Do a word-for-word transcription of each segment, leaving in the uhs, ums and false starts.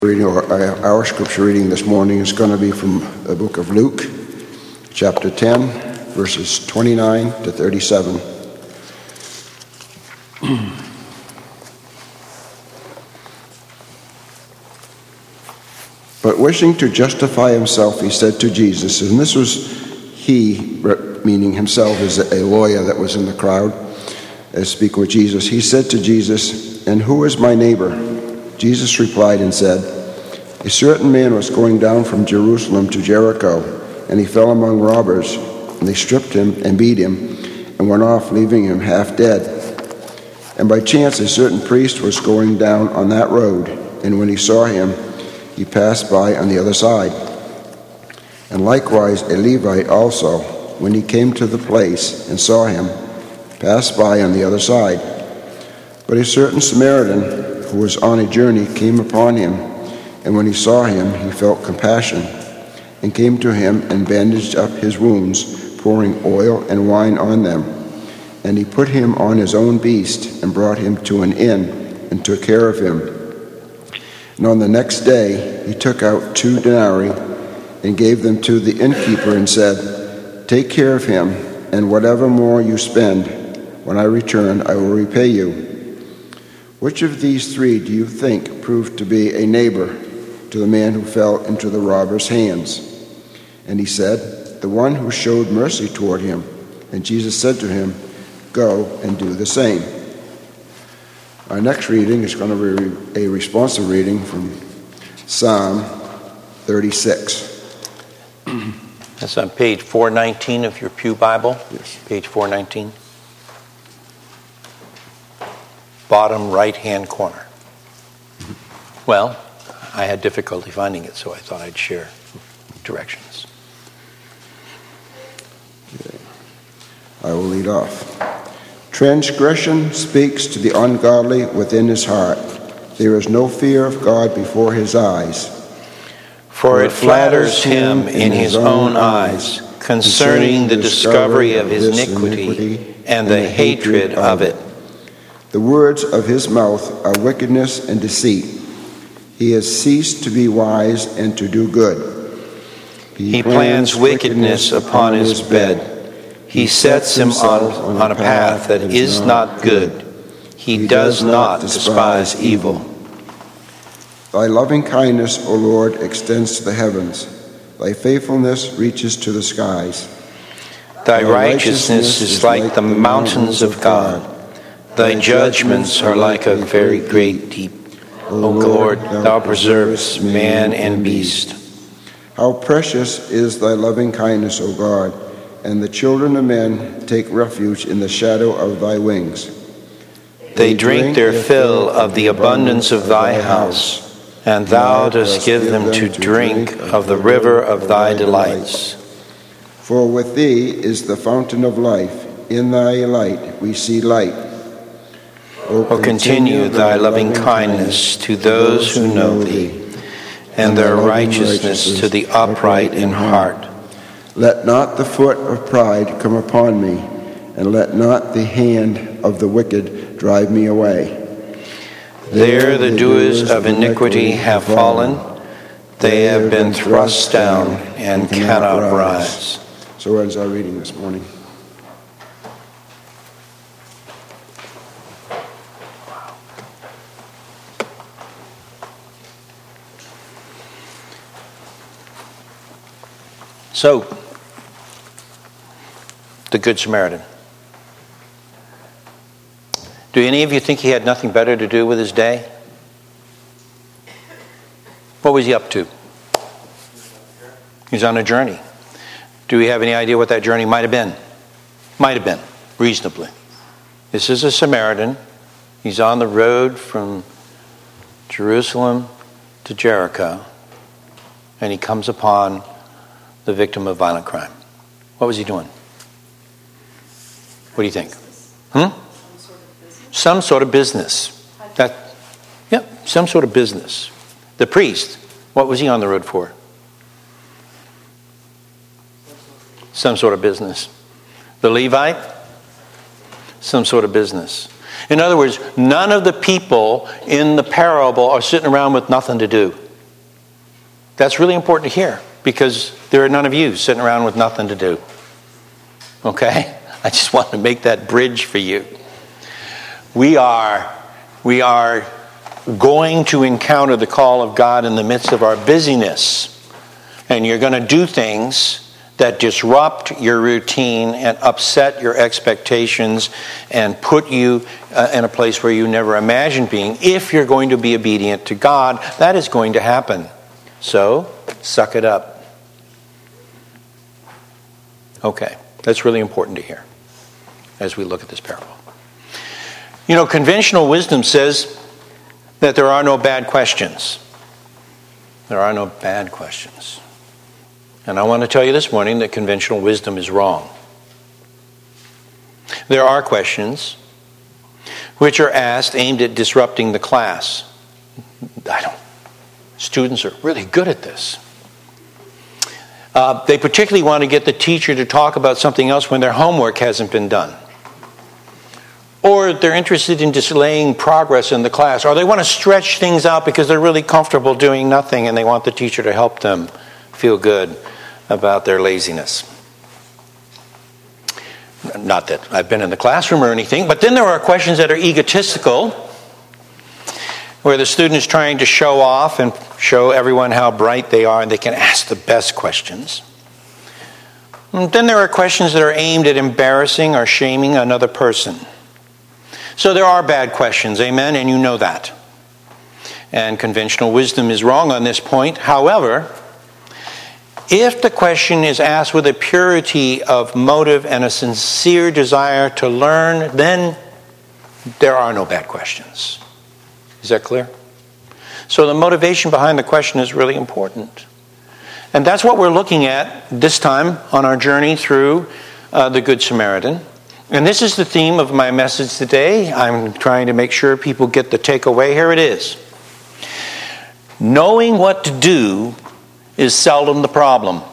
Reading our, our scripture reading this morning is going to be from the book of Luke, chapter ten, verses twenty-nine to thirty-seven. But wishing to justify himself, he said to Jesus, and this was he, meaning himself as a lawyer that was in the crowd, as speaking with Jesus. He said to Jesus, "And who is my neighbor?" Jesus replied and said, "A certain man was going down from Jerusalem to Jericho, and he fell among robbers, and they stripped him and beat him, and went off, leaving him half dead. And by chance a certain priest was going down on that road, and when he saw him, he passed by on the other side. And likewise a Levite also, when he came to the place and saw him, passed by on the other side. But a certain Samaritan who was on a journey came upon him, and when he saw him, he felt compassion, and came to him and bandaged up his wounds, pouring oil and wine on them. And he put him on his own beast, and brought him to an inn, and took care of him. And on the next day he took out two denarii, and gave them to the innkeeper, and said, 'Take care of him, and whatever more you spend, when I return, I will repay you.' Which of these three do you think proved to be a neighbor to the man who fell into the robber's hands?" And he said, "The one who showed mercy toward him." And Jesus said to him, "Go and do the same." Our next reading is going to be a responsive reading from Psalm thirty-six. That's on page four nineteen of your Pew Bible. Yes. Page four nineteen. Bottom right-hand corner. Well, I had difficulty finding it, so I thought I'd share directions. Okay. I will lead off. Transgression speaks to the ungodly within his heart. There is no fear of God before his eyes. For it flatters him in his own eyes concerning the discovery of his iniquity and the hatred of it. The words of his mouth are wickedness and deceit. He has ceased to be wise and to do good. He, he plans wickedness upon his bed. He sets him on, on a path that is not good. He does not despise evil. Thy loving kindness, O Lord, extends to the heavens. Thy faithfulness reaches to the skies. Thy righteousness is like the mountains of God. Thy judgments are like a very great deep. O Lord, thou preservest man and beast. How precious is thy loving kindness, O God, and the children of men take refuge in the shadow of thy wings. They drink their fill of the abundance of thy house, and thou dost give them to drink of the river of thy delights. For with thee is the fountain of life. In thy light we see light. O continue thy loving kindness to those who know thee, and their righteousness to the upright in heart. Let not the foot of pride come upon me, and let not the hand of the wicked drive me away. There the doers of iniquity have fallen. They have been thrust down and cannot rise. So ends our reading this morning. So, the Good Samaritan. Do any of you think he had nothing better to do with his day? What was he up to? He's on a journey. Do we have any idea what that journey might have been? Might have been, reasonably. This is a Samaritan. He's on the road from Jerusalem to Jericho, and he comes upon the victim of violent crime. What was he doing? What do you think? Hmm? Some sort of business. That, yeah, some sort of business. The priest, what was he on the road for? Some sort of business. The Levite, some sort of business. In other words, none of the people in the parable are sitting around with nothing to do. That's really important to hear, because there are none of you sitting around with nothing to do. Okay? I just want to make that bridge for you. We are, we are going to encounter the call of God in the midst of our busyness. And you're going to do things that disrupt your routine and upset your expectations and put you uh, in a place where you never imagined being. If you're going to be obedient to God, that is going to happen. So, suck it up. Okay, that's really important to hear as we look at this parable. You know, conventional wisdom says that there are no bad questions. There are no bad questions. And I want to tell you this morning that conventional wisdom is wrong. There are questions which are asked aimed at disrupting the class. I don't. Students are really good at this. Uh, they particularly want to get the teacher to talk about something else when their homework hasn't been done. Or they're interested in delaying progress in the class. Or they want to stretch things out because they're really comfortable doing nothing and they want the teacher to help them feel good about their laziness. Not that I've been in the classroom or anything, but then there are questions that are egotistical, where the student is trying to show off and show everyone how bright they are and they can ask the best questions. And then there are questions that are aimed at embarrassing or shaming another person. So there are bad questions, amen, and you know that. And conventional wisdom is wrong on this point. However, if the question is asked with a purity of motive and a sincere desire to learn, then there are no bad questions. Is that clear? So the motivation behind the question is really important. And that's what we're looking at this time on our journey through uh, the Good Samaritan. And this is the theme of my message today. I'm trying to make sure people get the takeaway. Here it is. Knowing what to do is seldom the problem.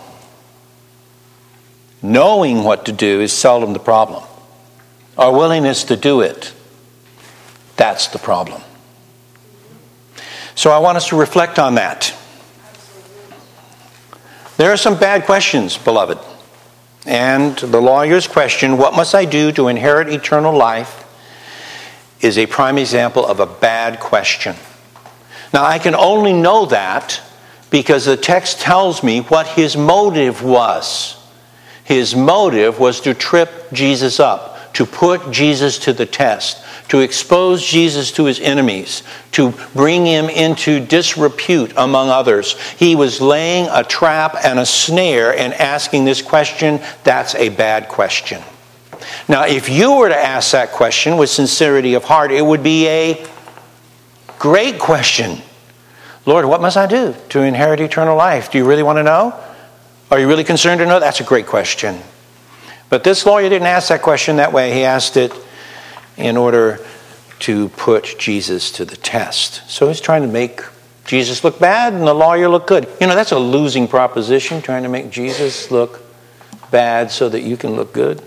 Knowing what to do is seldom the problem. Our willingness to do it, that's the problem. So I want us to reflect on that. There are some bad questions, beloved. And the lawyer's question, what must I do to inherit eternal life, is a prime example of a bad question. Now, I can only know that because the text tells me what his motive was. His motive was to trip Jesus up, to put Jesus to the test, to expose Jesus to his enemies, to bring him into disrepute among others. He was laying a trap and a snare and asking this question. That's a bad question. Now, if you were to ask that question with sincerity of heart, it would be a great question. Lord, what must I do to inherit eternal life? Do you really want to know? Are you really concerned to know? That's a great question. But this lawyer didn't ask that question that way. He asked it in order to put Jesus to the test. So he's trying to make Jesus look bad and the lawyer look good. You know, that's a losing proposition, trying to make Jesus look bad so that you can look good.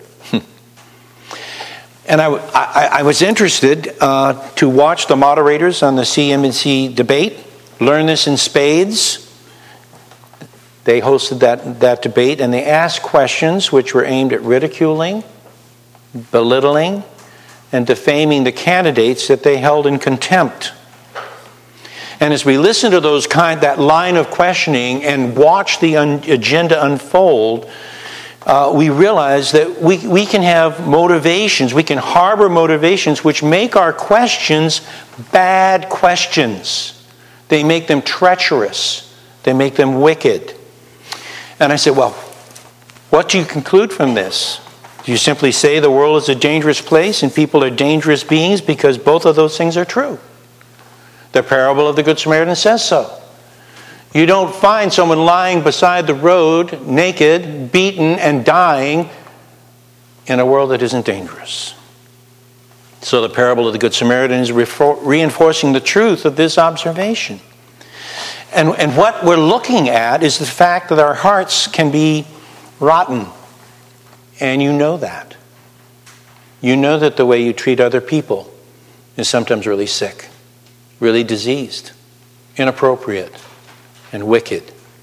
And I, I, I was interested uh, to watch the moderators on the C M C debate. Learn this in spades. They hosted that, that debate, and they asked questions which were aimed at ridiculing, belittling, and defaming the candidates that they held in contempt. And as we listen to those kind, that line of questioning and watch the un- agenda unfold, uh, we realize that we, we can have motivations, we can harbor motivations which make our questions bad questions. They make them treacherous. They make them wicked. And I said, well, what do you conclude from this? Do you simply say the world is a dangerous place and people are dangerous beings? Because both of those things are true. The parable of the Good Samaritan says so. You don't find someone lying beside the road, naked, beaten, and dying in a world that isn't dangerous. So the parable of the Good Samaritan is reinforcing the truth of this observation. And, and what we're looking at is the fact that our hearts can be rotten. And you know that. You know that the way you treat other people is sometimes really sick, really diseased, inappropriate, and wicked.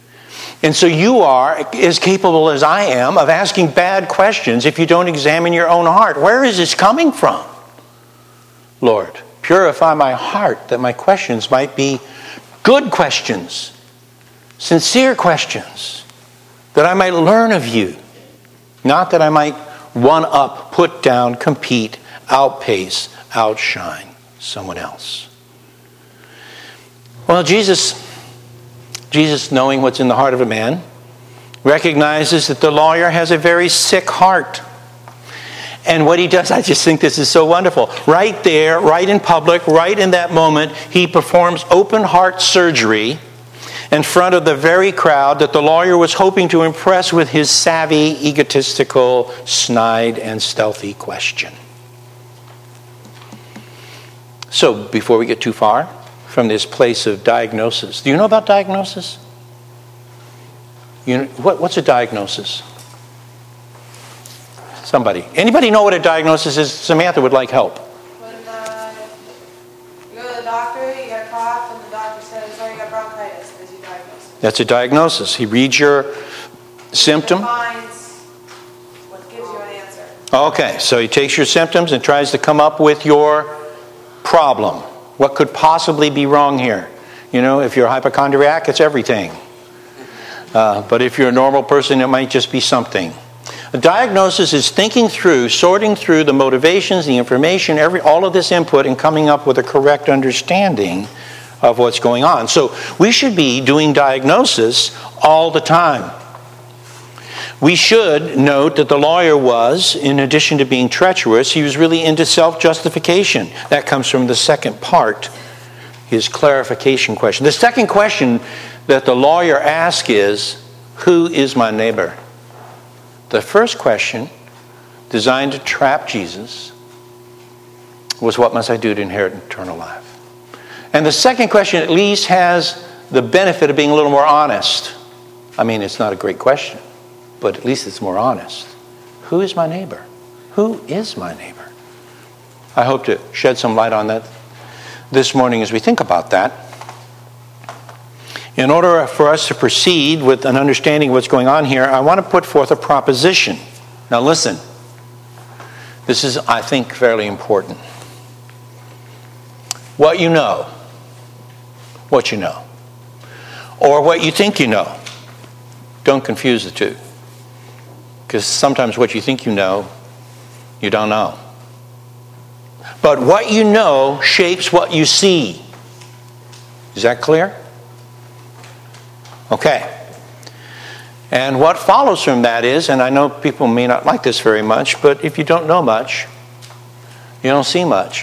And so you are as capable as I am of asking bad questions if you don't examine your own heart. Where is this coming from? Lord, purify my heart that my questions might be good questions, sincere questions, that I might learn of you, not that I might one up, put down, compete, outpace, outshine someone else. Well, Jesus... Jesus, knowing what's in the heart of a man, recognizes that the lawyer has a very sick heart. And what he does, I just think this is so wonderful. Right there, right in public, right in that moment, he performs open heart surgery in front of the very crowd that the lawyer was hoping to impress with his savvy, egotistical, snide, and stealthy question. So, before we get too far from this place of diagnosis. Do you know about diagnosis? You know, what, what's a diagnosis? Somebody. Anybody know what a diagnosis is? Samantha would like help. When uh, you go to the doctor, you get a cough, and the doctor says, oh, you got bronchitis. There's your diagnosis. That's a diagnosis. He reads your symptom. Defines what gives you an answer. Okay, so he takes your symptoms and tries to come up with your problem. What could possibly be wrong here? You know, if you're a hypochondriac, it's everything. Uh, but if you're a normal person, it might just be something. A diagnosis is thinking through, sorting through the motivations, the information, every all of this input, and coming up with a correct understanding of what's going on. So we should be doing diagnosis all the time. We should note that the lawyer was, in addition to being treacherous, he was really into self-justification. That comes from the second part, his clarification question. The second question that the lawyer asks is, who is my neighbor? The first question, designed to trap Jesus, was what must I do to inherit eternal life? And the second question at least has the benefit of being a little more honest. I mean, it's not a great question, but at least it's more honest. Who is my neighbor? Who is my neighbor? I hope to shed some light on that this morning as we think about that. In order for us to proceed with an understanding of what's going on here, I want to put forth a proposition. Now listen, this is, I think, fairly important. What you know, what you know, or what you think you know, don't confuse the two. Because sometimes what you think you know, you don't know. But what you know shapes what you see. Is that clear? Okay. And what follows from that is, and I know people may not like this very much, but if you don't know much, you don't see much.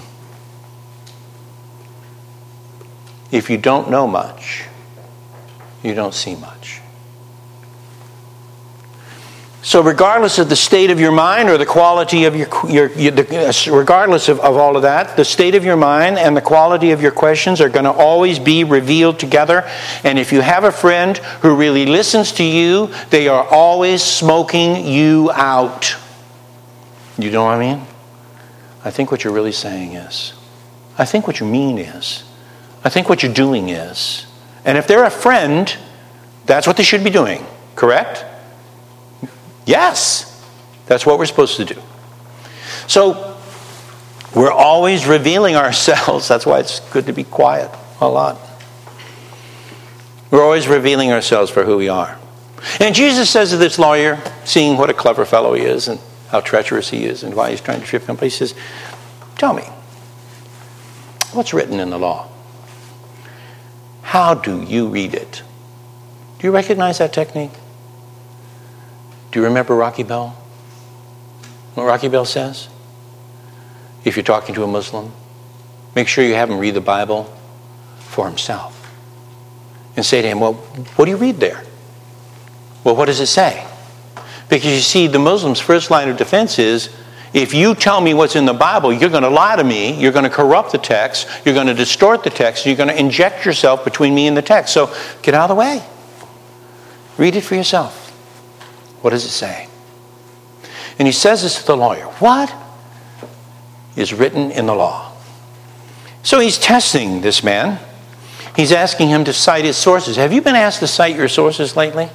If you don't know much, you don't see much. So regardless of the state of your mind or the quality of your, your, your the, regardless of, of all of that, the state of your mind and the quality of your questions are going to always be revealed together. And if you have a friend who really listens to you, they are always smoking you out. You know what I mean? I think what you're really saying is, I think what you mean is, I think what you're doing is. And if they're a friend, that's what they should be doing, correct? Yes, that's what we're supposed to do. So, we're always revealing ourselves. That's why it's good to be quiet a lot. We're always revealing ourselves for who we are. And Jesus says to this lawyer, seeing what a clever fellow he is and how treacherous he is and why he's trying to trip him, he says, tell me, what's written in the law? How do you read it? Do you recognize that technique? Do you remember Rocky Bell? What Rocky Bell says? If you're talking to a Muslim, make sure you have him read the Bible for himself. And say to him, well, what do you read there? Well, what does it say? Because you see, the Muslim's first line of defense is, if you tell me what's in the Bible, you're going to lie to me, you're going to corrupt the text, you're going to distort the text, you're going to inject yourself between me and the text. So get out of the way. Read it for yourself. What does it say? And he says this to the lawyer. What is written in the law? So he's testing this man. He's asking him to cite his sources. Have you been asked to cite your sources lately?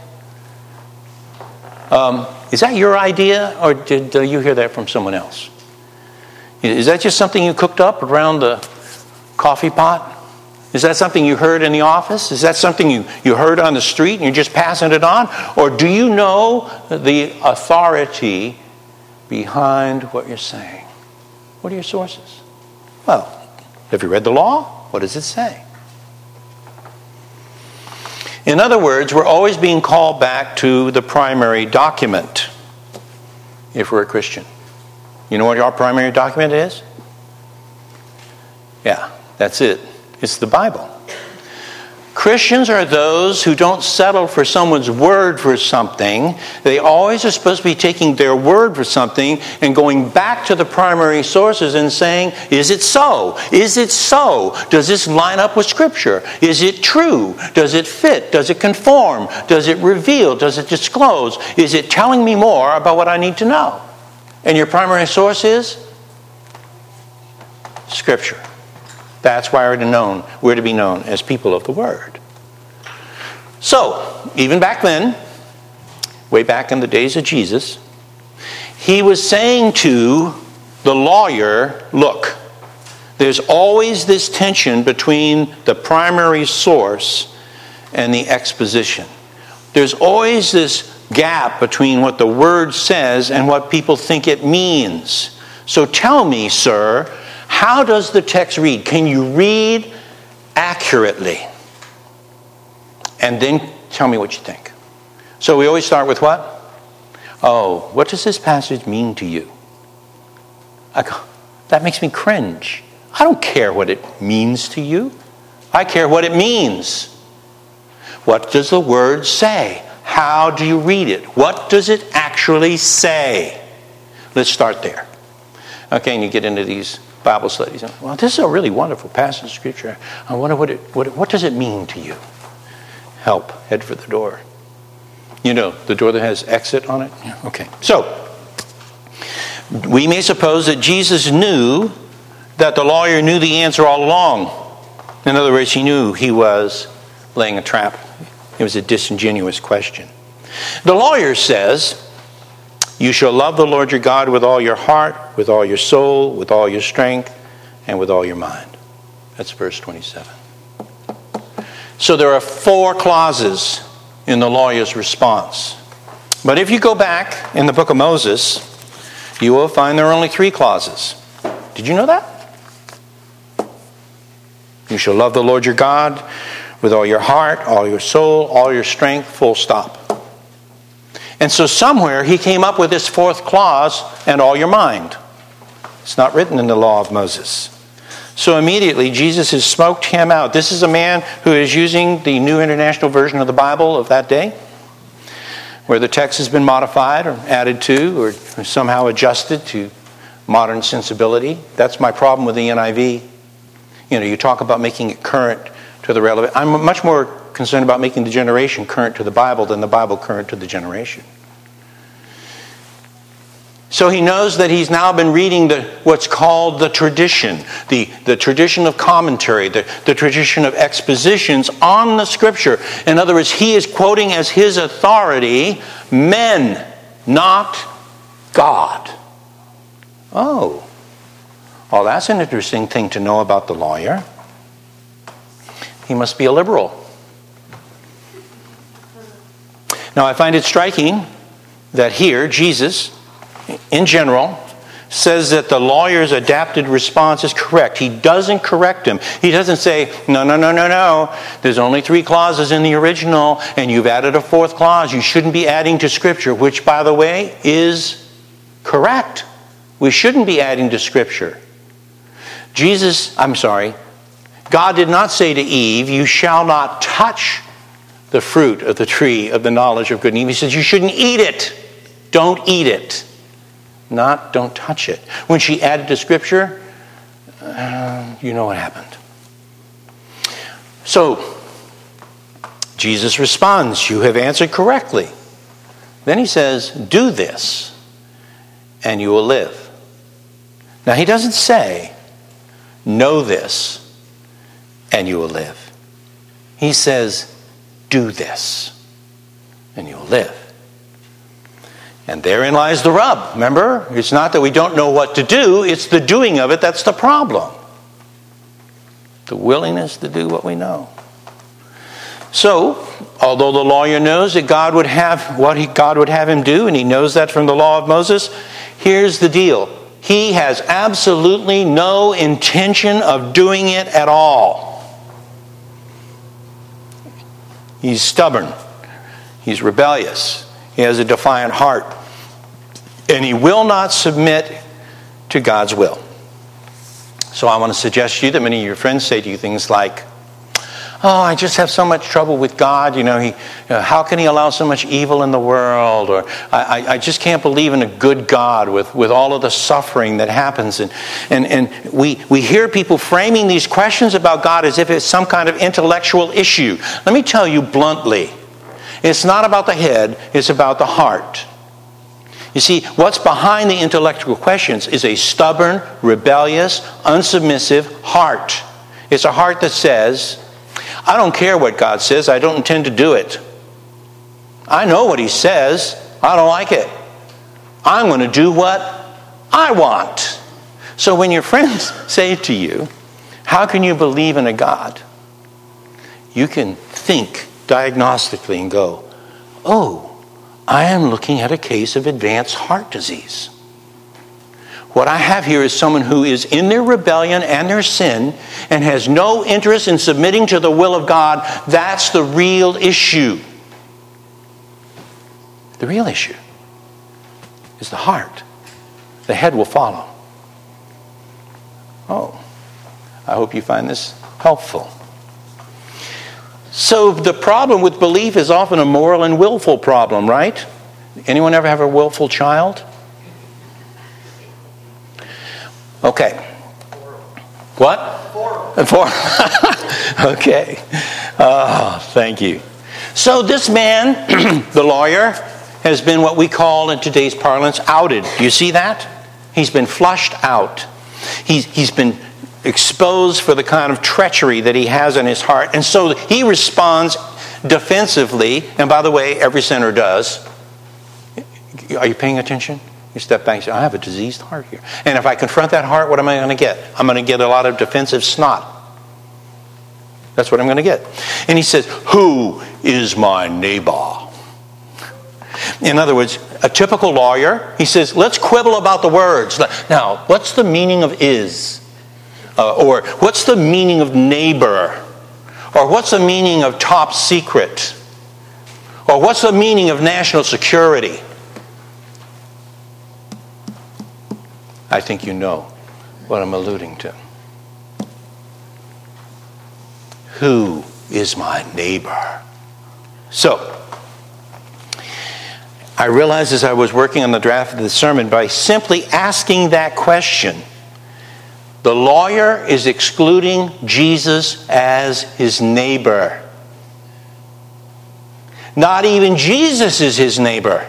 Um, is that your idea, or did uh, you hear that from someone else? Is that just something you cooked up around the coffee pot? Is that something you heard in the office? Is that something you, you heard on the street and you're just passing it on? Or do you know the authority behind what you're saying? What are your sources? Well, have you read the law? What does it say? In other words, we're always being called back to the primary document if we're a Christian. You know what our primary document is? Yeah, that's it. It's the Bible. Christians are those who don't settle for someone's word for something. They always are supposed to be taking their word for something and going back to the primary sources and saying, is it so? Is it so? Does this line up with Scripture? Is it true? Does it fit? Does it conform? Does it reveal? Does it disclose? Is it telling me more about what I need to know? And your primary source is Scripture. That's why we're to, known, we're to be known as people of the Word. So, even back then, way back in the days of Jesus, he was saying to the lawyer, look, there's always this tension between the primary source and the exposition. There's always this gap between what the Word says and what people think it means. So tell me, sir, how does the text read? Can you read accurately? And then tell me what you think. So we always start with what? Oh, what does this passage mean to you? I go, that makes me cringe. I don't care what it means to you. I care what it means. What does the Word say? How do you read it? What does it actually say? Let's start there. Okay, and you get into these Bible studies. Well, this is a really wonderful passage of Scripture. I wonder what it what, what does it mean to you? Help, head for the door. You know, the door that has exit on it? Yeah, okay. So, we may suppose that Jesus knew that the lawyer knew the answer all along. In other words, he knew he was laying a trap. It was a disingenuous question. The lawyer says, you shall love the Lord your God with all your heart, with all your soul, with all your strength, and with all your mind. That's verse twenty-seven. So there are four clauses in the lawyer's response. But if you go back in the book of Moses, you will find there are only three clauses. Did you know that? You shall love the Lord your God with all your heart, all your soul, all your strength, full stop. And so somewhere he came up with this fourth clause, and all your mind. It's not written in the law of Moses. So immediately Jesus has smoked him out. This is a man who is using the New International Version of the Bible of that day, where the text has been modified or added to or somehow adjusted to modern sensibility. That's my problem with the N I V. You know, you talk about making it current to the relevant. I'm much more concerned about making the generation current to the Bible than the Bible current to the generation. So he knows that he's now been reading the what's called the tradition, the, the tradition of commentary, the, the tradition of expositions on the Scripture. In other words, he is quoting as his authority men, not God. Oh, well, that's an interesting thing to know about the lawyer. He must be a liberal. Now, I find it striking that here, Jesus, in general, says that the lawyer's adapted response is correct. He doesn't correct him. He doesn't say, no, no, no, no, no. There's only three clauses in the original, and you've added a fourth clause. You shouldn't be adding to Scripture, which, by the way, is correct. We shouldn't be adding to Scripture. Jesus, I'm sorry, God did not say to Eve, you shall not touch the fruit of the tree of the knowledge of good and evil. He says, you shouldn't eat it. Don't eat it. Not, don't touch it. When she added to Scripture, uh, you know what happened. So, Jesus responds, you have answered correctly. Then he says, do this, and you will live. Now, he doesn't say, know this, and you will live. He says, do this, and you'll live. And therein lies the rub, remember? It's not that we don't know what to do, it's the doing of it that's the problem. The willingness to do what we know. So, although the lawyer knows that God would have what he, God would have him do, and he knows that from the law of Moses, here's the deal. He has absolutely no intention of doing it at all. He's stubborn. He's rebellious. He has a defiant heart. And he will not submit to God's will. So I want to suggest to you that many of your friends say to you things like, oh, I just have so much trouble with God. You know, he, uh, how can he allow so much evil in the world? Or I, I, I just can't believe in a good God with, with all of the suffering that happens. And, and, and we, we hear people framing these questions about God as if it's some kind of intellectual issue. Let me tell you bluntly, it's not about the head, it's about the heart. You see, what's behind the intellectual questions is a stubborn, rebellious, unsubmissive heart. It's a heart that says, I don't care what God says. I don't intend to do it. I know what he says. I don't like it. I'm going to do what I want. So when your friends say to you, how can you believe in a God? You can think diagnostically and go, oh, I am looking at a case of advanced heart disease. What I have here is someone who is in their rebellion and their sin and has no interest in submitting to the will of God. That's the real issue. The real issue is the heart. The head will follow. Oh, I hope you find this helpful. So the problem with belief is often a moral and willful problem, right? Anyone ever have a willful child? Okay. What? Four. Four. Okay. Oh, thank you. So this man, the lawyer, has been what we call in today's parlance outed. Do you see that? He's been flushed out. He's, he's been exposed for the kind of treachery that he has in his heart. And so he responds defensively. And by the way, every sinner does. Are you paying attention? You step back and say, I have a diseased heart here. And if I confront that heart, what am I going to get? I'm going to get a lot of defensive snot. That's what I'm going to get. And he says, who is my neighbor? In other words, a typical lawyer, he says, let's quibble about the words. Now, what's the meaning of is? Uh, or what's the meaning of neighbor? Or what's the meaning of top secret? Or what's the meaning of national security? I think you know what I'm alluding to. Who is my neighbor? So, I realized as I was working on the draft of the sermon, by simply asking that question, the lawyer is excluding Jesus as his neighbor. Not even Jesus is his neighbor.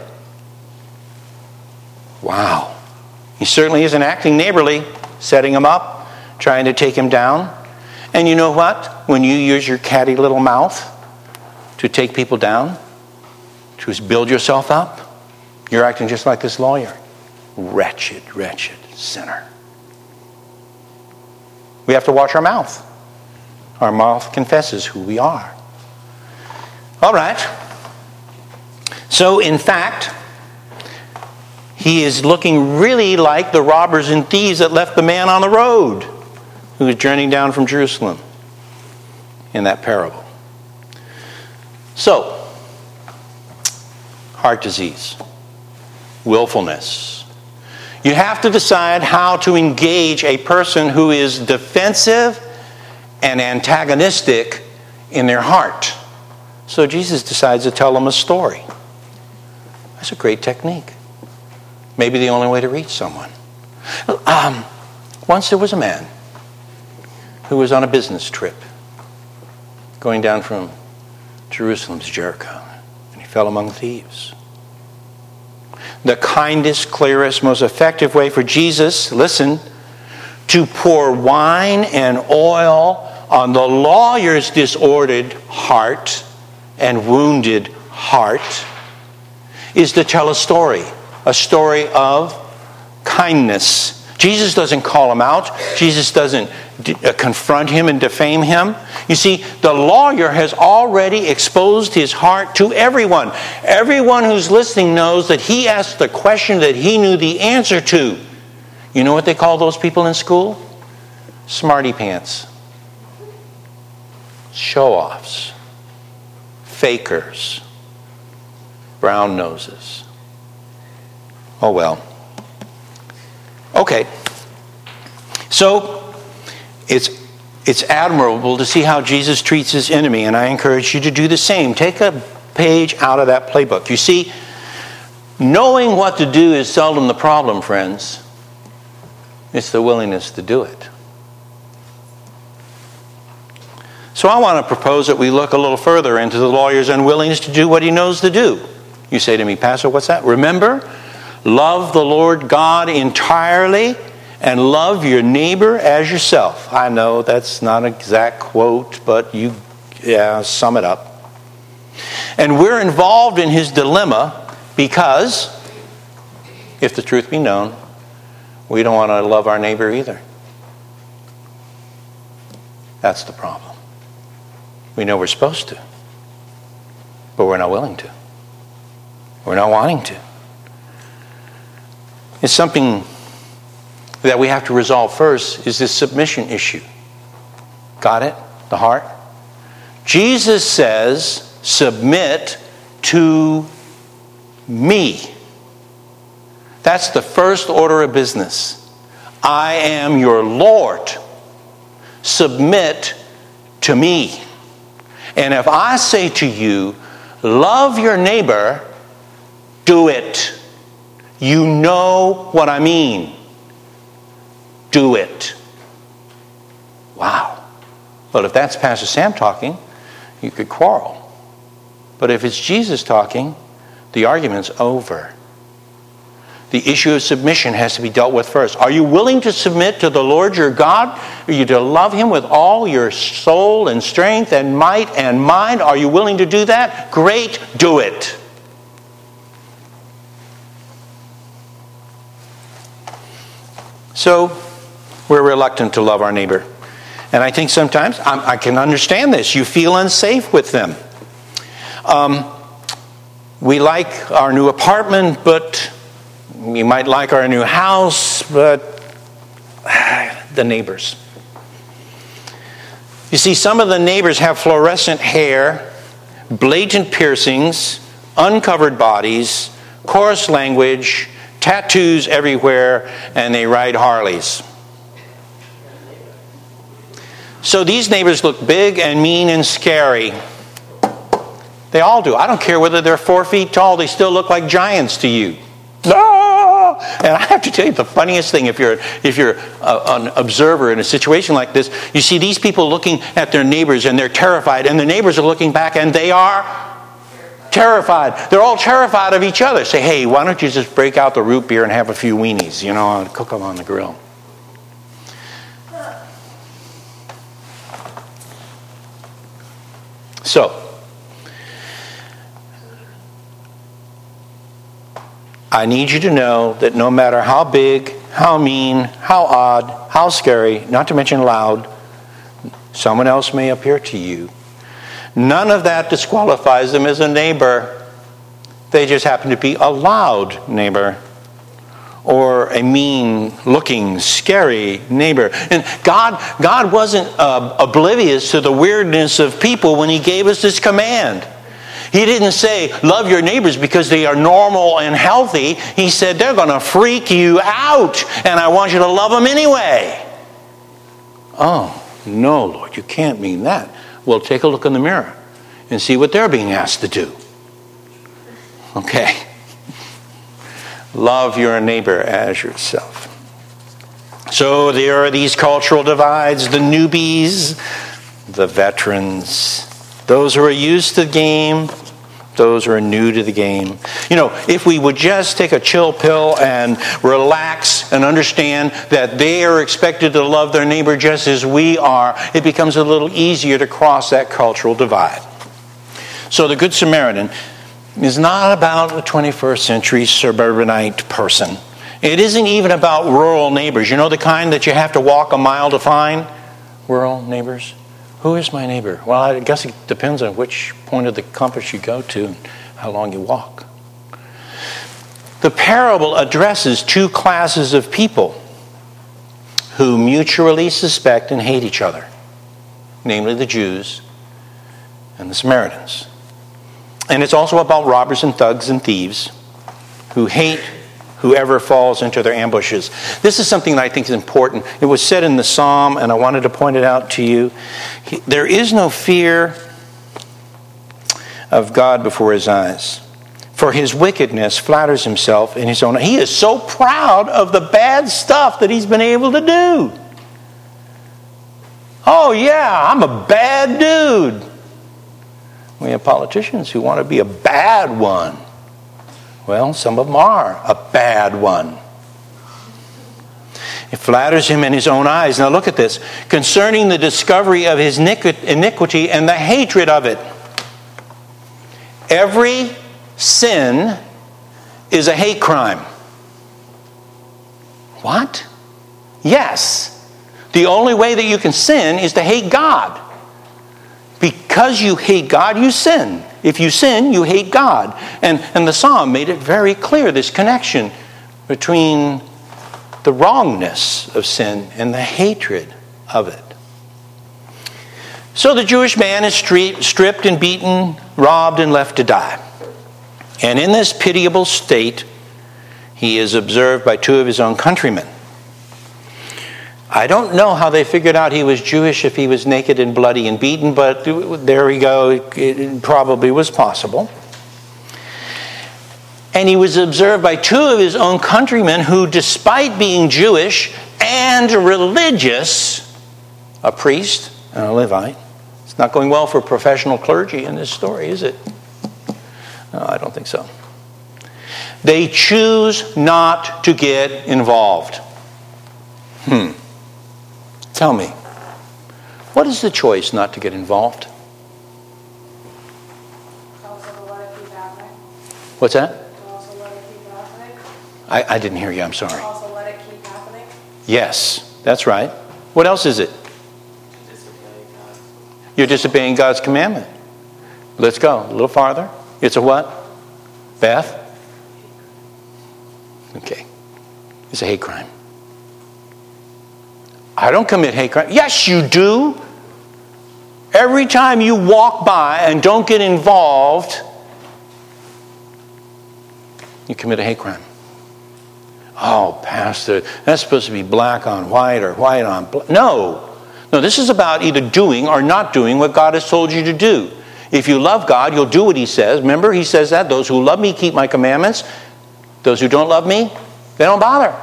Wow. He certainly isn't acting neighborly, setting him up, trying to take him down. And you know what? When you use your catty little mouth to take people down, to build yourself up, you're acting just like this lawyer. Wretched, wretched sinner. We have to watch our mouth. Our mouth confesses who we are. All right. So, in fact, he is looking really like the robbers and thieves that left the man on the road who was journeying down from Jerusalem in that parable. So, heart disease, willfulness. You have to decide how to engage a person who is defensive and antagonistic in their heart. So Jesus decides to tell them a story. That's a great technique. Maybe the only way to reach someone. Um, once there was a man who was on a business trip going down from Jerusalem to Jericho, and he fell among thieves. The kindest, clearest, most effective way for Jesus, listen, to pour wine and oil on the lawyer's disordered heart and wounded heart is to tell a story, a story of kindness. Jesus doesn't call him out. Jesus doesn't d- uh, confront him and defame him. You see, the lawyer has already exposed his heart to everyone. Everyone who's listening knows that he asked the question that he knew the answer to. You know what they call those people in school? Smarty pants. Show-offs. Fakers. Brown noses. Oh well. Okay. So, it's it's admirable to see how Jesus treats his enemy, and I encourage you to do the same. Take a page out of that playbook. You see, knowing what to do is seldom the problem, friends. It's the willingness to do it. So I want to propose that we look a little further into the lawyer's unwillingness to do what he knows to do. You say to me, Pastor, what's that? Remember, love the Lord God entirely and love your neighbor as yourself. I know that's not an exact quote, but you yeah, sum it up. And we're involved in his dilemma because, if the truth be known, we don't want to love our neighbor either. That's the problem. We know we're supposed to, but we're not willing to. We're not wanting to. It's something that we have to resolve first, is this submission issue. Got it? The heart? Jesus says, submit to me. That's the first order of business. I am your Lord. Submit to me. And if I say to you, love your neighbor, do it. You know what I mean. Do it. Wow. Well, if that's Pastor Sam talking, you could quarrel. But if it's Jesus talking, the argument's over. The issue of submission has to be dealt with first. Are you willing to submit to the Lord your God? Are you to love him with all your soul and strength and might and mind? Are you willing to do that? Great, do it. So, we're reluctant to love our neighbor. And I think sometimes, I'm, I can understand this, you feel unsafe with them. Um, we like our new apartment, but we might like our new house, but the neighbors. You see, some of the neighbors have fluorescent hair, blatant piercings, uncovered bodies, coarse language, tattoos everywhere, and they ride Harleys. So these neighbors look big and mean and scary. They all do. I don't care whether they're four feet tall, they still look like giants to you. Ah! And I have to tell you the funniest thing, if you're if you're a, an observer in a situation like this, you see these people looking at their neighbors and they're terrified, and the neighbors are looking back and they are terrified. They're all terrified of each other. Say, hey, why don't you just break out the root beer and have a few weenies, you know, and cook them on the grill. So, I need you to know that no matter how big, how mean, how odd, how scary, not to mention loud, someone else may appear to you, none of that disqualifies them as a neighbor. They just happen to be a loud neighbor or a mean-looking, scary neighbor. And God, God wasn't uh, oblivious to the weirdness of people when he gave us this command. He didn't say, love your neighbors because they are normal and healthy. He said, they're going to freak you out, and I want you to love them anyway. Oh, no, Lord, you can't mean that. Well, take a look in the mirror and see what they're being asked to do. Okay. Love your neighbor as yourself. So there are these cultural divides, the newbies, the veterans, those who are used to the game, Those who are new to the game. You know, if we would just take a chill pill and relax and understand that they are expected to love their neighbor just as we are, it becomes a little easier to cross that cultural divide. So the Good Samaritan is not about a twenty-first century suburbanite person. It isn't even about rural neighbors. You know the kind that you have to walk a mile to find? Rural neighbors. Who is my neighbor? Well, I guess it depends on which point of the compass you go to and how long you walk. The parable addresses two classes of people who mutually suspect and hate each other, namely the Jews and the Samaritans. And it's also about robbers and thugs and thieves who hate whoever falls into their ambushes. This is something that I think is important. It was said in the Psalm, and I wanted to point it out to you. There is no fear of God before his eyes, for his wickedness flatters himself in his own. He is so proud of the bad stuff that he's been able to do. Oh yeah, I'm a bad dude. We have politicians who want to be a bad one. Well, some of them are a bad one. It flatters him in his own eyes. Now look at this. Concerning the discovery of his iniquity and the hatred of it. Every sin is a hate crime. What? Yes. The only way that you can sin is to hate God. Because you hate God, you sin. If you sin, you hate God. And, and the Psalm made it very clear, this connection between the wrongness of sin and the hatred of it. So the Jewish man is stripped and beaten, robbed and left to die. And in this pitiable state, he is observed by two of his own countrymen. I don't know how they figured out he was Jewish if he was naked and bloody and beaten, but there we go. It probably was possible. And he was observed by two of his own countrymen who, despite being Jewish and religious, a priest and a Levite. It's not going well for professional clergy in this story, is it? No, I don't think so. They choose not to get involved. Hmm. Tell me, what is the choice not to get involved? What's that? I, I didn't hear you, I'm sorry. Also let it keep happening. Yes, that's right. What else is it? You're disobeying God's commandment. Let's go a little farther. It's a what? Beth? Okay. It's a hate crime. I don't commit hate crime. Yes, you do. Every time you walk by and don't get involved, you commit a hate crime. Oh, Pastor, that's supposed to be black on white or white on black. No. No, this is about either doing or not doing what God has told you to do. If you love God, you'll do what he says. Remember, he says that, those who love me keep my commandments. Those who don't love me, they don't bother.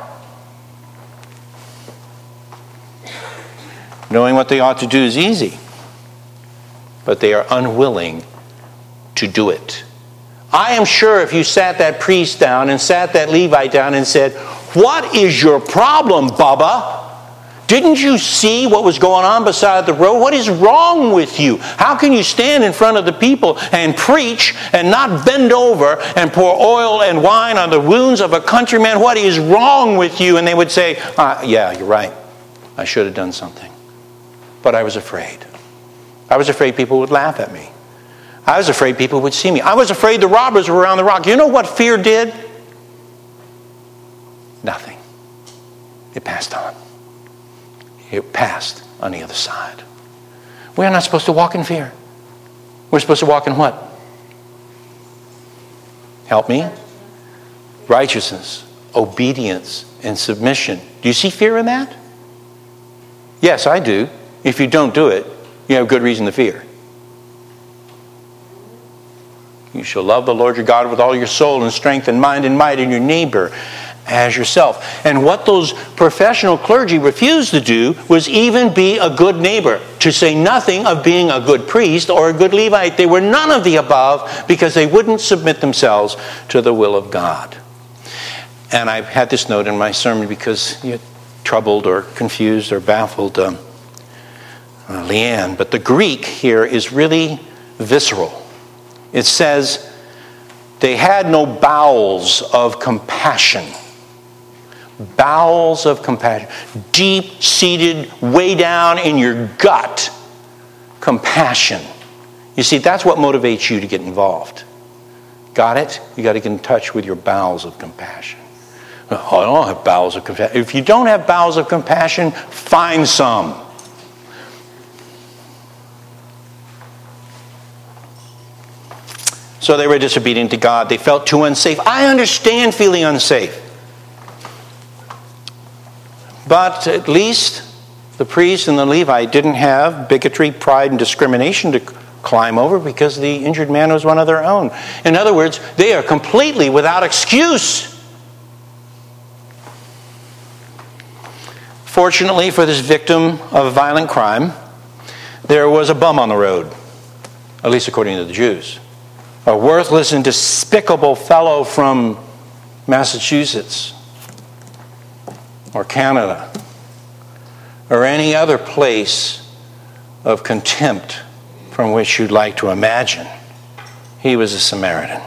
Knowing what they ought to do is easy, but they are unwilling to do it. I am sure if you sat that priest down and sat that Levite down and said, "What is your problem, Bubba? Didn't you see what was going on beside the road? What is wrong with you? How can you stand in front of the people and preach and not bend over and pour oil and wine on the wounds of a countryman? What is wrong with you?" And they would say, uh, yeah, you're right. I should have done something. But I was afraid. I was afraid people would laugh at me. I was afraid people would see me. I was afraid the robbers were around the rock. You know what fear did? Nothing. It passed on. It passed on the other side. We are not supposed to walk in fear. We're supposed to walk in what? Help me? Righteousness, obedience, and submission. Do you see fear in that? Yes, I do. If you don't do it, you have good reason to fear. You shall love the Lord your God with all your soul and strength and mind and might, and your neighbor as yourself. And what those professional clergy refused to do was even be a good neighbor. to say nothing of being a good priest or a good Levite. They were none of the above because they wouldn't submit themselves to the will of God. And I had this note in my sermon because you're troubled or confused or baffled um, uh, Leanne. But the Greek here is really visceral. It says they had no bowels of compassion. Bowels of compassion. Deep-seated, way down in your gut, compassion. You see, that's what motivates you to get involved. Got it? You got to get in touch with your bowels of compassion. Oh, I don't have bowels of compassion. If you don't have bowels of compassion, find some. So they were disobedient to God. They felt too unsafe. I understand feeling unsafe. But at least the priest and the Levite didn't have bigotry, pride, and discrimination to climb over because the injured man was one of their own. In other words, they are completely without excuse. Fortunately for this victim of a violent crime, there was a bum on the road, at least according to the Jews. A worthless and despicable fellow from Massachusetts or Canada or any other place of contempt from which you'd like to imagine. He was a Samaritan.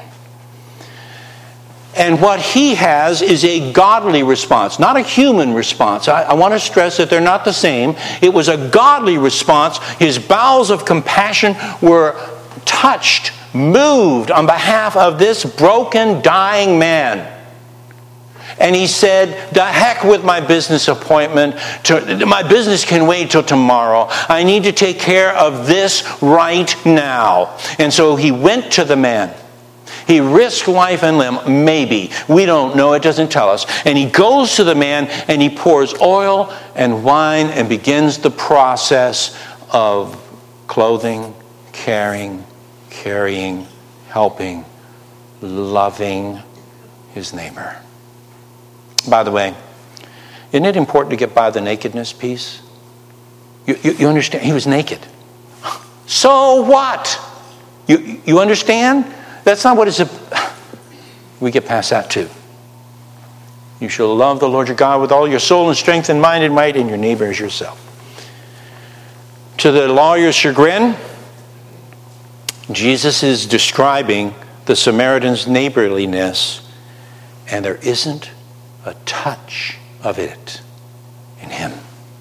And what he has is a godly response, not a human response. I, I want to stress that they're not the same. It was a godly response. His bowels of compassion were touched, moved on behalf of this broken, dying man. And he said, the heck with my business appointment. My business can wait till tomorrow. I need to take care of this right now. And so he went to the man. He risked life and limb, maybe. We don't know. It doesn't tell us. And he goes to the man and he pours oil and wine and begins the process of clothing, caring, carrying, helping, loving his neighbor. By the way, isn't it important to get by the nakedness piece? You, you, you understand? He was naked. So what? You, you understand? That's not what it's... A, we get past that too. You shall love the Lord your God with all your soul and strength and mind and might, and your neighbor as yourself. To the lawyer's chagrin, Jesus is describing the Samaritan's neighborliness, and there isn't a touch of it in him.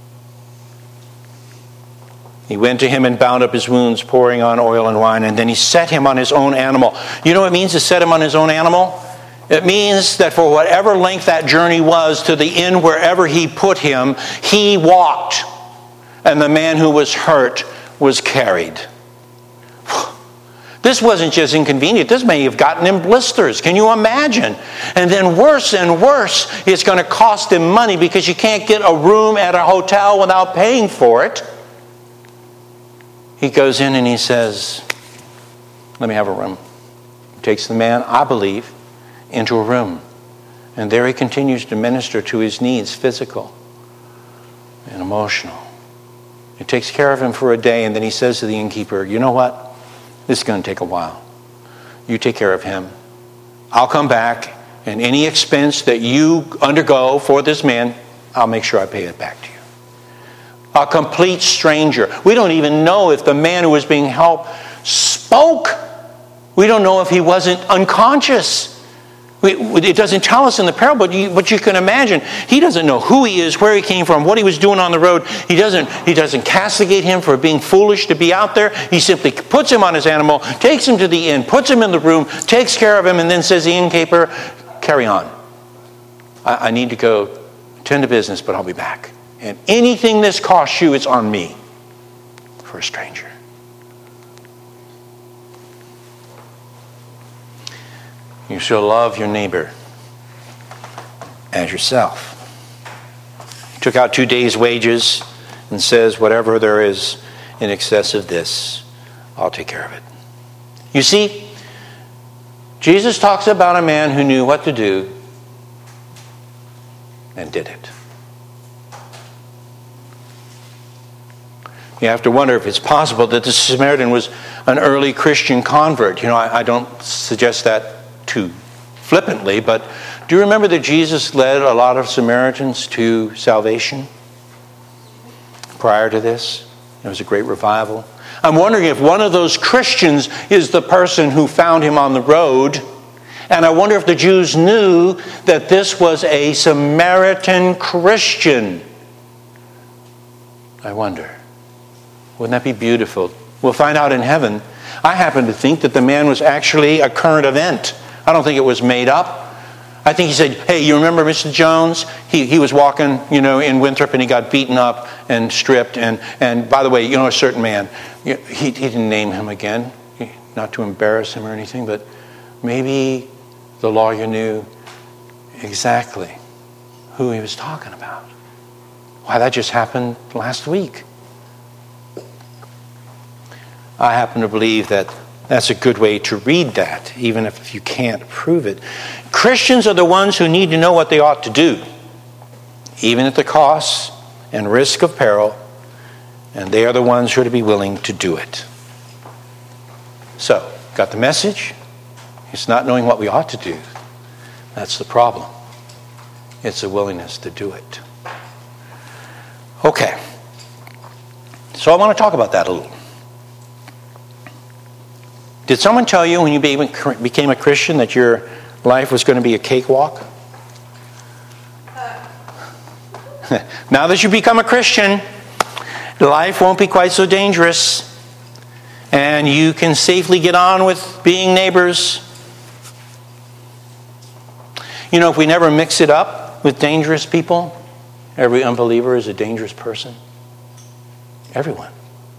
He went to him and bound up his wounds, pouring on oil and wine, and then he set him on his own animal. You know what it means to set him on his own animal? It means that for whatever length that journey was to the inn wherever he put him, he walked, and the man who was hurt was carried. This wasn't just inconvenient. This may have gotten him blisters. Can you imagine? And then worse and worse, it's going to cost him money because you can't get a room at a hotel without paying for it. He goes in and he says, let me have a room. He takes the man, I believe, into a room. And there he continues to minister to his needs, physical and emotional. He takes care of him for a day, and then he says to the innkeeper, you know what? This is going to take a while. You take care of him. I'll come back, and any expense that you undergo for this man, I'll make sure I pay it back to you. A complete stranger. We don't even know if the man who was being helped spoke. We don't know if he wasn't unconscious. We, it doesn't tell us in the parable, but you, but you can imagine. He doesn't know who he is, where he came from, what he was doing on the road. He doesn't, he doesn't castigate him for being foolish to be out there. He simply puts him on his animal, takes him to the inn, puts him in the room, takes care of him, and then says to the innkeeper, carry on. I, I need to go attend to business, but I'll be back. And anything this costs you, it's on me for a stranger. You shall love your neighbor as yourself. He took out two days' wages and says, whatever there is in excess of this, I'll take care of it. You see, Jesus talks about a man who knew what to do and did it. You have to wonder if it's possible that the Samaritan was an early Christian convert. You know, I, I don't suggest that too flippantly, but do you remember that Jesus led a lot of Samaritans to salvation prior to this? There was a great revival. I'm wondering if one of those Christians is the person who found him on the road. And I wonder if the Jews knew that this was a Samaritan Christian. I wonder. Wouldn't that be beautiful? We'll find out in heaven. I happen to think that the man was actually a current event. I don't think it was made up. I think he said, hey, you remember Mister Jones? He he was walking, you know, in Winthrop and he got beaten up and stripped. And, and by the way, you know, a certain man, he, he didn't name him again, not to embarrass him or anything, but maybe the lawyer knew exactly who he was talking about. Why, that just happened last week. I happen to believe that that's a good way to read that, even if you can't prove it. Christians are the ones who need to know what they ought to do, even at the cost and risk of peril, and they are the ones who are to be willing to do it. So, got the message? It's not knowing what we ought to do. That's the problem. It's a willingness to do it. Okay. So I want to talk about that a little. Did someone tell you when you became a Christian that your life was going to be a cakewalk? Now that you become a Christian, life won't be quite so dangerous. And you can safely get on with being neighbors. You know, if we never mix it up with dangerous people, every unbeliever is a dangerous person. Everyone.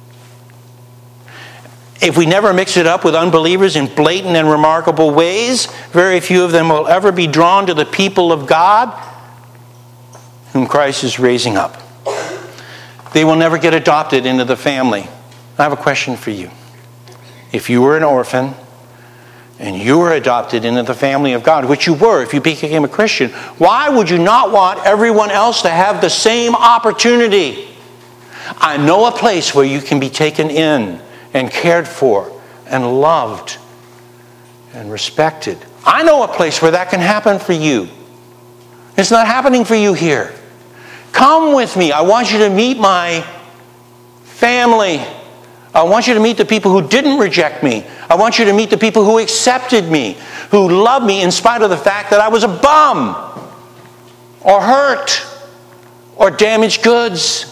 If we never mix it up with unbelievers in blatant and remarkable ways, very few of them will ever be drawn to the people of God whom Christ is raising up. They will never get adopted into the family. I have a question for you. If you were an orphan and you were adopted into the family of God, which you were if you became a Christian, why would you not want everyone else to have the same opportunity? I know a place where you can be taken in and cared for and loved and respected. I know a place where that can happen for you. It's not happening for you here. Come with me. I want you to meet my family. I want you to meet the people who didn't reject me. I want you to meet the people who accepted me, who loved me in spite of the fact that I was a bum or hurt or damaged goods.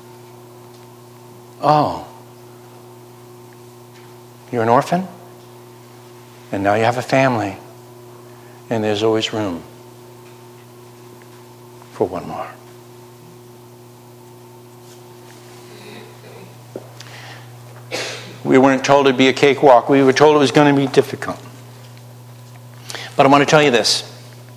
Oh. You're an orphan, and now you have a family, and there's always room for one more. We weren't told it'd be a cakewalk. We were told it was going to be difficult. But I want to tell you this.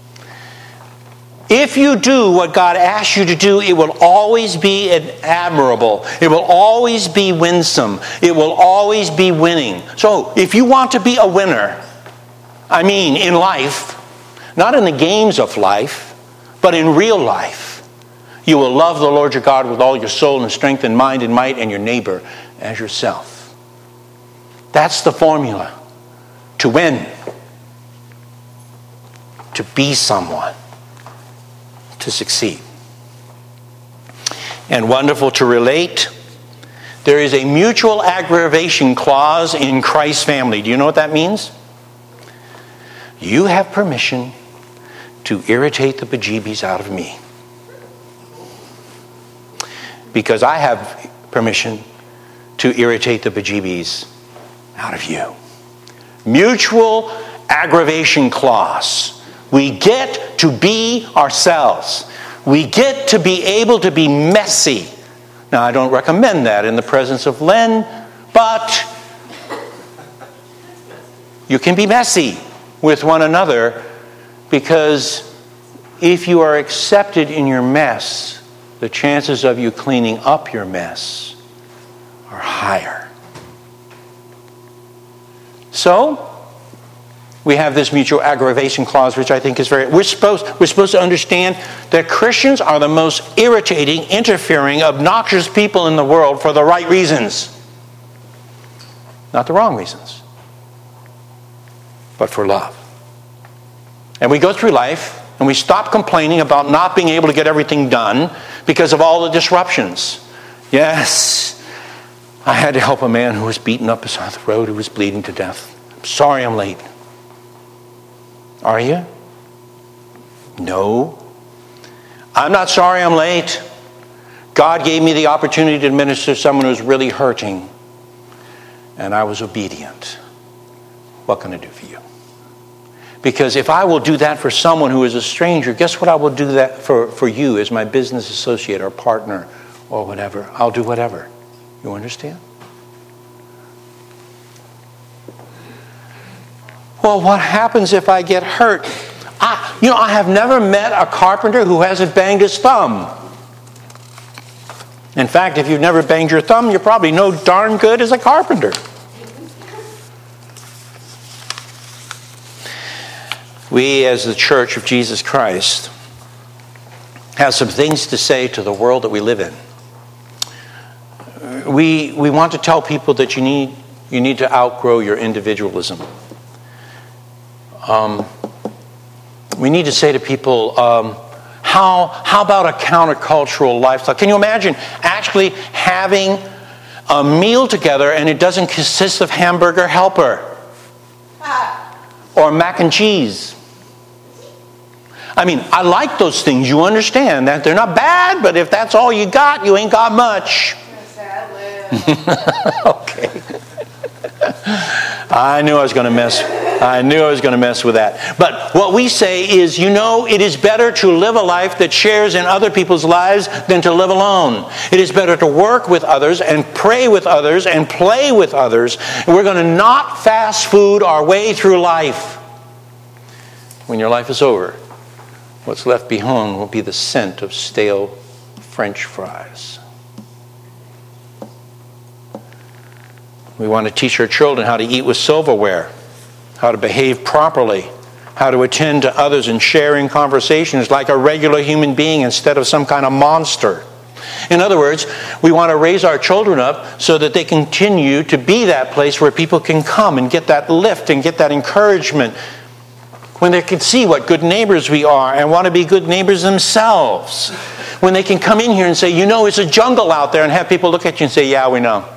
If you do what God asks you to do, it will always be admirable. It will always be winsome. It will always be winning. So, if you want to be a winner, I mean in life, not in the games of life, but in real life, you will love the Lord your God with all your soul and strength and mind and might, and your neighbor as yourself. That's the formula to win, to be someone, to succeed. And wonderful to relate, there is a mutual aggravation clause in Christ's family. Do you know what that means? You have permission to irritate the bejeebies out of me, because I have permission to irritate the bejeebies out of you. Mutual aggravation clause. We get to be ourselves. We get to be able to be messy. Now, I don't recommend that in the presence of Len, but you can be messy with one another, because if you are accepted in your mess, the chances of you cleaning up your mess are higher. So, We have this mutual aggravation clause, which I think is very... We're supposed, we're supposed to understand that Christians are the most irritating, interfering, obnoxious people in the world for the right reasons. Not the wrong reasons, but for love. And we go through life and we stop complaining about not being able to get everything done because of all the disruptions. Yes, I had to help a man who was beaten up beside the road, who was bleeding to death. I'm sorry I'm late. Are you? No. I'm not sorry I'm late. God gave me the opportunity to administer to someone who's really hurting, and I was obedient. What can I do for you? Because if I will do that for someone who is a stranger, guess what I will do that for, for you as my business associate or partner or whatever. I'll do whatever. You understand? Well, what happens if I get hurt? I, you know, I have never met a carpenter who hasn't banged his thumb. In fact, if you've never banged your thumb, you're probably no darn good as a carpenter. We, as the Church of Jesus Christ, have some things to say to the world that we live in. We, we want to tell people that you need, you need to outgrow your individualism. Um, we need to say to people, um, how, how about a countercultural lifestyle? Can you imagine actually having a meal together and it doesn't consist of hamburger helper or mac and cheese? I mean, I like those things. You understand that they're not bad, but if that's all you got, you ain't got much. Okay. I knew I was going to mess. I knew I was going to mess with that. But what we say is, you know, it is better to live a life that shares in other people's lives than to live alone. It is better to work with others and pray with others and play with others. And we're going to not fast food our way through life. When your life is over, what's left behind will be the scent of stale French fries. We want to teach our children how to eat with silverware, how to behave properly, how to attend to others and sharing conversations like a regular human being instead of some kind of monster. In other words, we want to raise our children up so that they continue to be that place where people can come and get that lift and get that encouragement, when they can see what good neighbors we are and want to be good neighbors themselves. When they can come in here and say, you know, it's a jungle out there, and have people look at you and say, yeah, we know.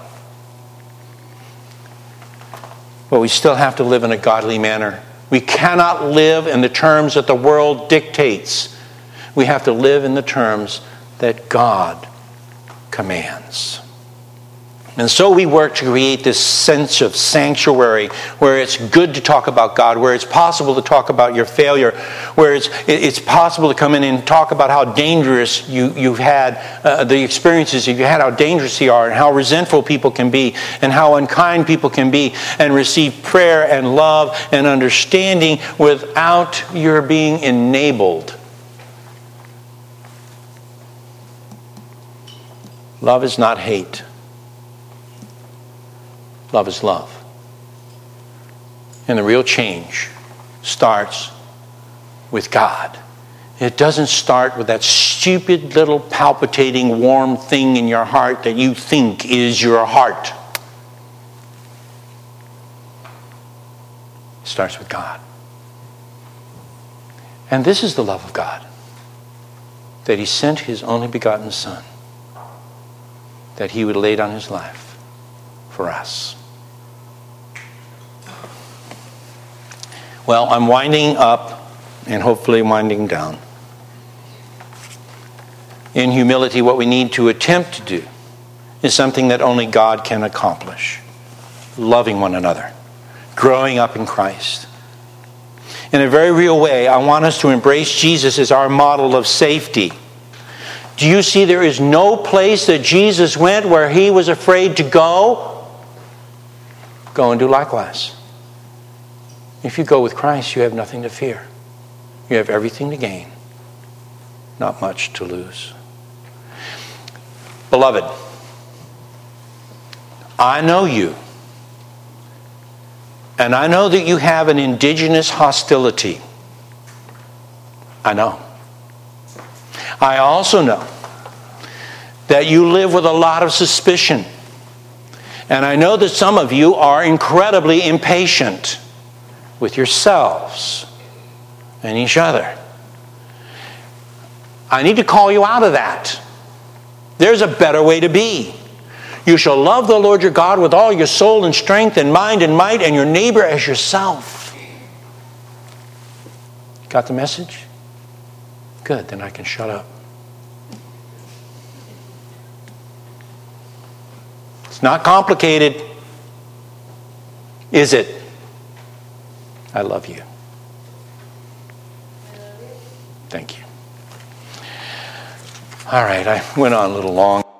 But we still have to live in a godly manner. We cannot live in the terms that the world dictates. We have to live in the terms that God commands. And so we work to create this sense of sanctuary where it's good to talk about God, where it's possible to talk about your failure, where it's it's possible to come in and talk about how dangerous you, you've had, uh, the experiences you've had, how dangerous they are, and how resentful people can be, and how unkind people can be, and receive prayer and love and understanding without your being enabled. Love is not hate. Love is love. And the real change starts with God. It doesn't start with that stupid little palpitating warm thing in your heart that you think is your heart. It starts with God. And this is the love of God, that He sent His only begotten Son, that He would lay down His life for us. Well, I'm winding up and hopefully winding down. In humility, what we need to attempt to do is something that only God can accomplish. Loving one another. Growing up in Christ. In a very real way, I want us to embrace Jesus as our model of safety. Do you see there is no place that Jesus went where He was afraid to go? Go and do likewise. If you go with Christ, you have nothing to fear. You have everything to gain, not much to lose. Beloved, I know you, And I know that you have an indigenous hostility. I know. I also know that you live with a lot of suspicion. And I know that some of you are incredibly impatient with yourselves and each other. I need to call you out of that. There's a better way to be. You shall love the Lord your God with all your soul and strength and mind and might, and your neighbor as yourself. Got the message? Good, then I can shut up. It's not complicated, is it? I love you. Thank you. All right, I went on a little long.